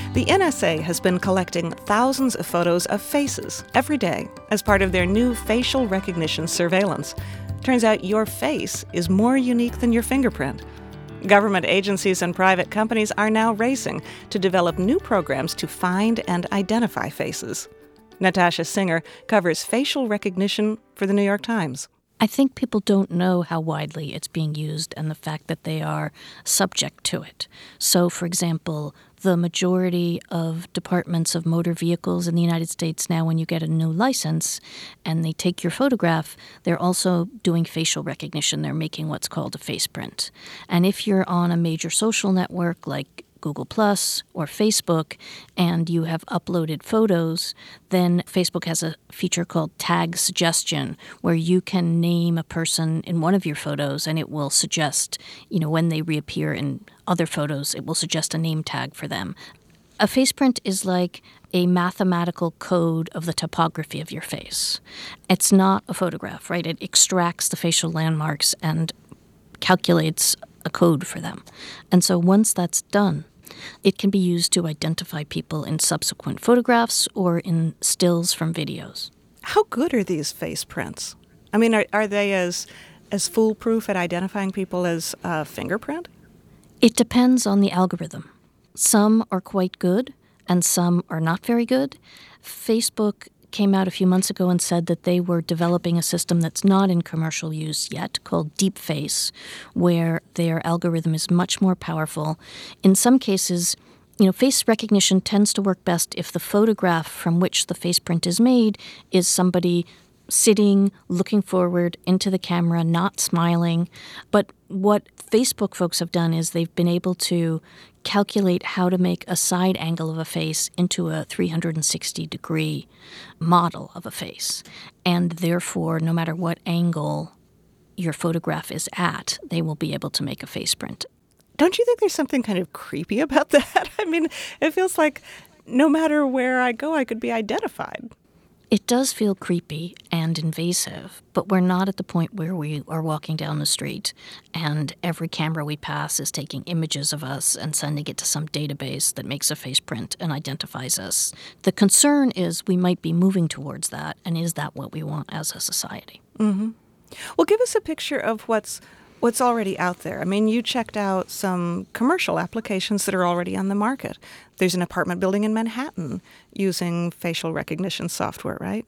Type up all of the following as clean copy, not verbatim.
The NSA has been collecting thousands of photos of faces every day as part of their new facial recognition surveillance. Turns out your face is more unique than your fingerprint. Government agencies and private companies are now racing to develop new programs to find and identify faces. Natasha Singer covers facial recognition for the New York Times. I think people don't know how widely it's being used and the fact that they are subject to it. So, for example, the majority of departments of motor vehicles in the United States now, when you get a new license and they take your photograph, they're also doing facial recognition. They're making what's called a face print. And if you're on a major social network like Google Plus or Facebook, and you have uploaded photos, then Facebook has a feature called Tag Suggestion, where you can name a person in one of your photos, and it will suggest, when they reappear in other photos, it will suggest a name tag for them. A face print is like a mathematical code of the topography of your face. It's not a photograph, right? It extracts the facial landmarks and calculates a code for them. And so once that's done, it can be used to identify people in subsequent photographs or in stills from videos. How good are these face prints? I mean, are they as foolproof at identifying people as a fingerprint? It depends on the algorithm. Some are quite good and some are not very good. Facebook came out a few months ago and said that they were developing a system that's not in commercial use yet called DeepFace, where their algorithm is much more powerful. In some cases, face recognition tends to work best if the photograph from which the face print is made is somebody sitting, looking forward into the camera, not smiling. But what Facebook folks have done is they've been able to calculate how to make a side angle of a face into a 360-degree model of a face. And therefore, no matter what angle your photograph is at, they will be able to make a face print. Don't you think there's something kind of creepy about that? I mean, it feels like no matter where I go, I could be identified. It does feel creepy and invasive, but we're not at the point where we are walking down the street and every camera we pass is taking images of us and sending it to some database that makes a face print and identifies us. The concern is we might be moving towards that, and is that what we want as a society? Mm-hmm. Well, give us a picture of what's already out there. I mean, you checked out some commercial applications that are already on the market. There's an apartment building in Manhattan using facial recognition software, right?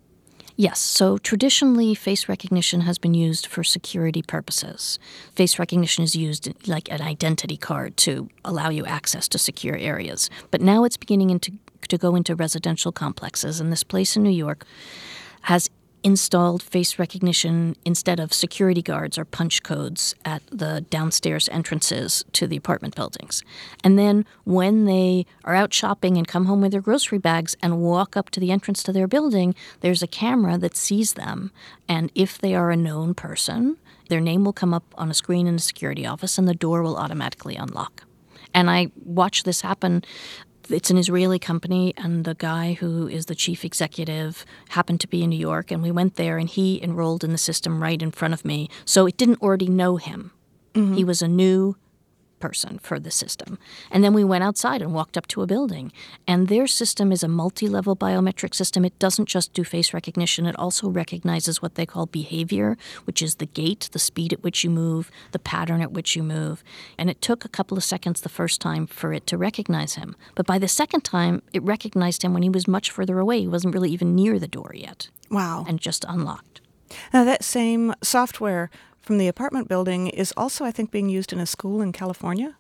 Yes. So traditionally, face recognition has been used for security purposes. Face recognition is used like an identity card to allow you access to secure areas. But now it's beginning to go into residential complexes, and this place in New York has installed face recognition instead of security guards or punch codes at the downstairs entrances to the apartment buildings. And then when they are out shopping and come home with their grocery bags and walk up to the entrance to their building, there's a camera that sees them. And if they are a known person, their name will come up on a screen in the security office and the door will automatically unlock. And I watched this happen. It's an Israeli company, and the guy who is the chief executive happened to be in New York, and we went there, and he enrolled in the system right in front of me. So it didn't already know him. Mm-hmm. He was a new person for the system. And then we went outside and walked up to a building. And their system is a multi-level biometric system. It doesn't just do face recognition. It also recognizes what they call behavior, which is the gait, the speed at which you move, the pattern at which you move. And it took a couple of seconds the first time for it to recognize him. But by the second time, it recognized him when he was much further away. He wasn't really even near the door yet. Wow. And just unlocked. Now, that same software from the apartment building is also, I think, being used in a school in California?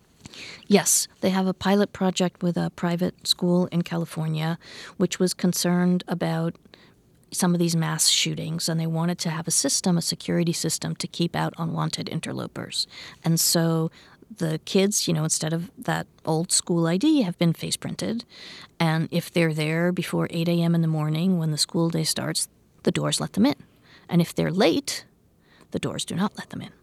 Yes. They have a pilot project with a private school in California, which was concerned about some of these mass shootings, and they wanted to have a security system, to keep out unwanted interlopers. And so the kids, instead of that old school ID, have been face printed. And if they're there before 8 a.m. in the morning when the school day starts, the doors let them in. And if they're late, the doors do not let them in.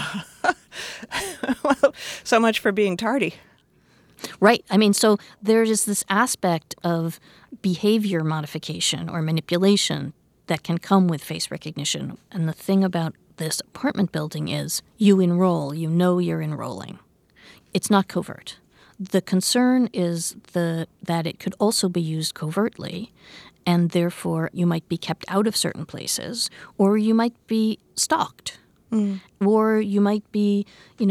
Well, so much for being tardy. Right. I mean, so there is this aspect of behavior modification or manipulation that can come with face recognition. And the thing about this apartment building is you enroll, you're enrolling. It's not covert. The concern is that it could also be used covertly, and therefore you might be kept out of certain places, or you might be stalked, or you might be,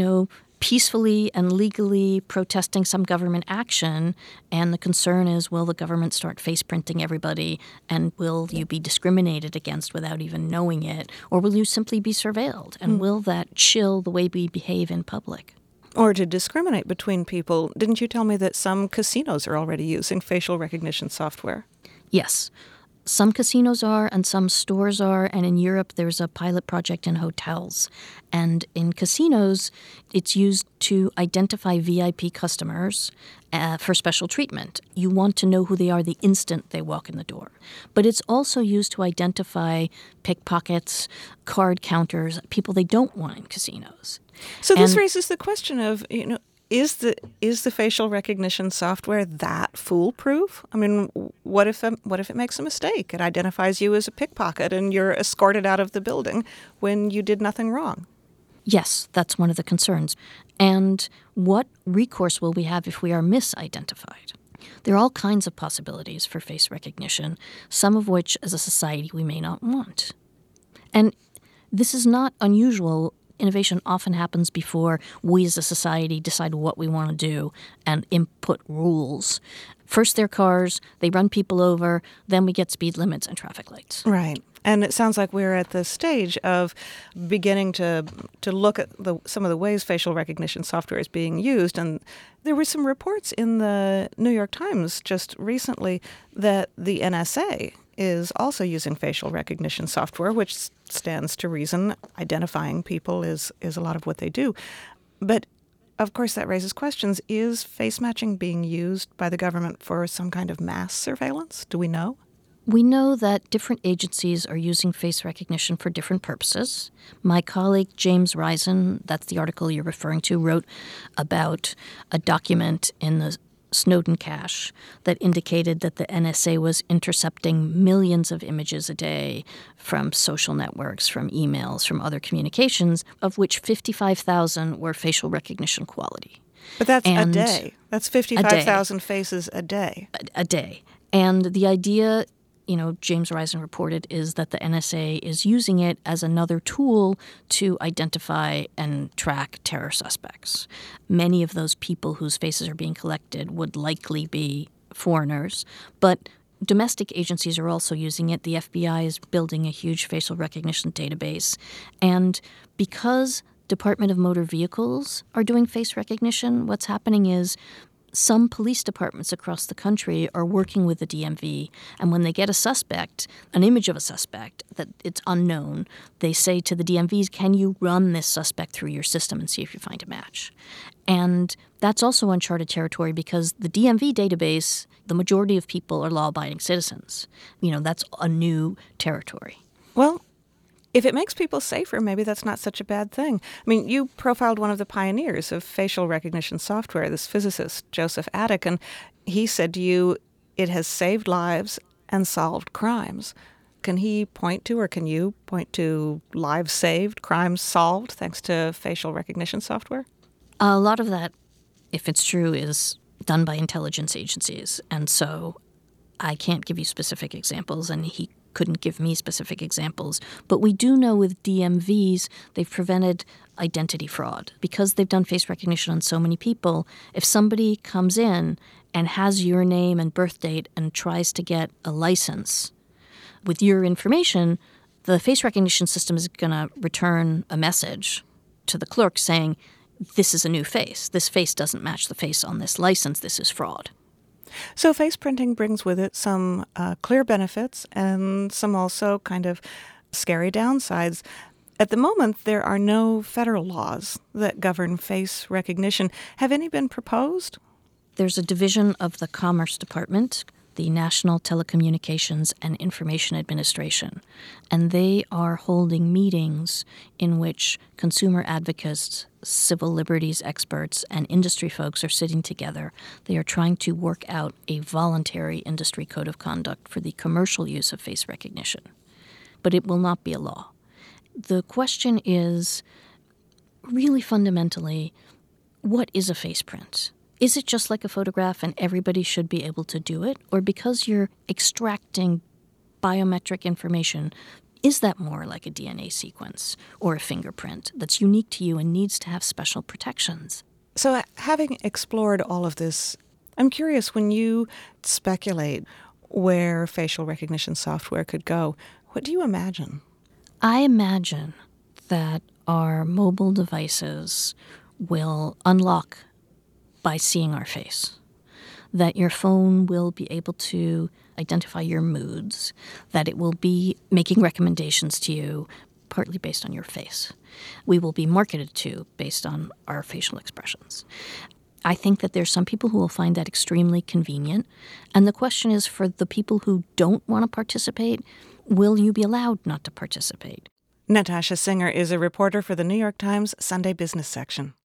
peacefully and legally protesting some government action, and the concern is, will the government start face printing everybody, and will you be discriminated against without even knowing it, or will you simply be surveilled, and will that chill the way we behave in public? Or to discriminate between people. Didn't you tell me that some casinos are already using facial recognition software? Yes. Some casinos are and some stores are, and in Europe there's a pilot project in hotels. And in casinos, it's used to identify VIP customers for special treatment. You want to know who they are the instant they walk in the door. But it's also used to identify pickpockets, card counters, people they don't want in casinos. So this raises the question of, is the facial recognition software that foolproof? I mean, what if it makes a mistake? It identifies you as a pickpocket and you're escorted out of the building when you did nothing wrong. Yes, that's one of the concerns. And what recourse will we have if we are misidentified? There are all kinds of possibilities for face recognition, some of which as a society we may not want. And this is not unusual. Innovation often happens before we as a society decide what we want to do and input rules. First they're cars, they run people over, then we get speed limits and traffic lights. Right. And it sounds like we're at the stage of beginning to look at some of the ways facial recognition software is being used. And there were some reports in the New York Times just recently that the NSA is also using facial recognition software, which stands to reason. Identifying people is a lot of what they do. But, of course, that raises questions. Is face matching being used by the government for some kind of mass surveillance? Do we know? We know that different agencies are using face recognition for different purposes. My colleague James Risen, that's the article you're referring to, wrote about a document in the Snowden cache that indicated that the NSA was intercepting millions of images a day from social networks, from emails, from other communications, of which 55,000 were facial recognition quality. But that's a day. That's 55,000 faces a day. A day. And the idea, James Risen reported, is that the NSA is using it as another tool to identify and track terror suspects. Many of those people whose faces are being collected would likely be foreigners, but domestic agencies are also using it. The FBI is building a huge facial recognition database. And because Department of Motor Vehicles are doing face recognition, what's happening is some police departments across the country are working with the DMV, and when they get a suspect, an image of a suspect that it's unknown, they say to the DMVs, can you run this suspect through your system and see if you find a match? And that's also uncharted territory because the DMV database, the majority of people are law-abiding citizens. That's a new territory. Well, if it makes people safer, maybe that's not such a bad thing. I mean, you profiled one of the pioneers of facial recognition software, this physicist, Joseph Attic, and he said to you, it has saved lives and solved crimes. Can he point to, or can you point to lives saved, crimes solved, thanks to facial recognition software? A lot of that, if it's true, is done by intelligence agencies, and so I can't give you specific examples, and he couldn't give me specific examples. But we do know with DMVs, they've prevented identity fraud. Because they've done face recognition on so many people, if somebody comes in and has your name and birth date and tries to get a license with your information, the face recognition system is going to return a message to the clerk saying, this is a new face. This face doesn't match the face on this license. This is fraud. So face printing brings with it some clear benefits and some also kind of scary downsides. At the moment, there are no federal laws that govern face recognition. Have any been proposed? There's a division of the Commerce Department, the National Telecommunications and Information Administration, and they are holding meetings in which consumer advocates, civil liberties experts, and industry folks are sitting together. They are trying to work out a voluntary industry code of conduct for the commercial use of face recognition. But it will not be a law. The question is, really fundamentally, what is a face print? Is it just like a photograph and everybody should be able to do it? Or because you're extracting biometric information, is that more like a DNA sequence or a fingerprint that's unique to you and needs to have special protections? So having explored all of this, I'm curious, when you speculate where facial recognition software could go, what do you imagine? I imagine that our mobile devices will unlock by seeing our face, that your phone will be able to identify your moods, that it will be making recommendations to you partly based on your face. We will be marketed to based on our facial expressions. I think that there's some people who will find that extremely convenient. And the question is, for the people who don't want to participate, will you be allowed not to participate? Natasha Singer is a reporter for the New York Times Sunday Business section.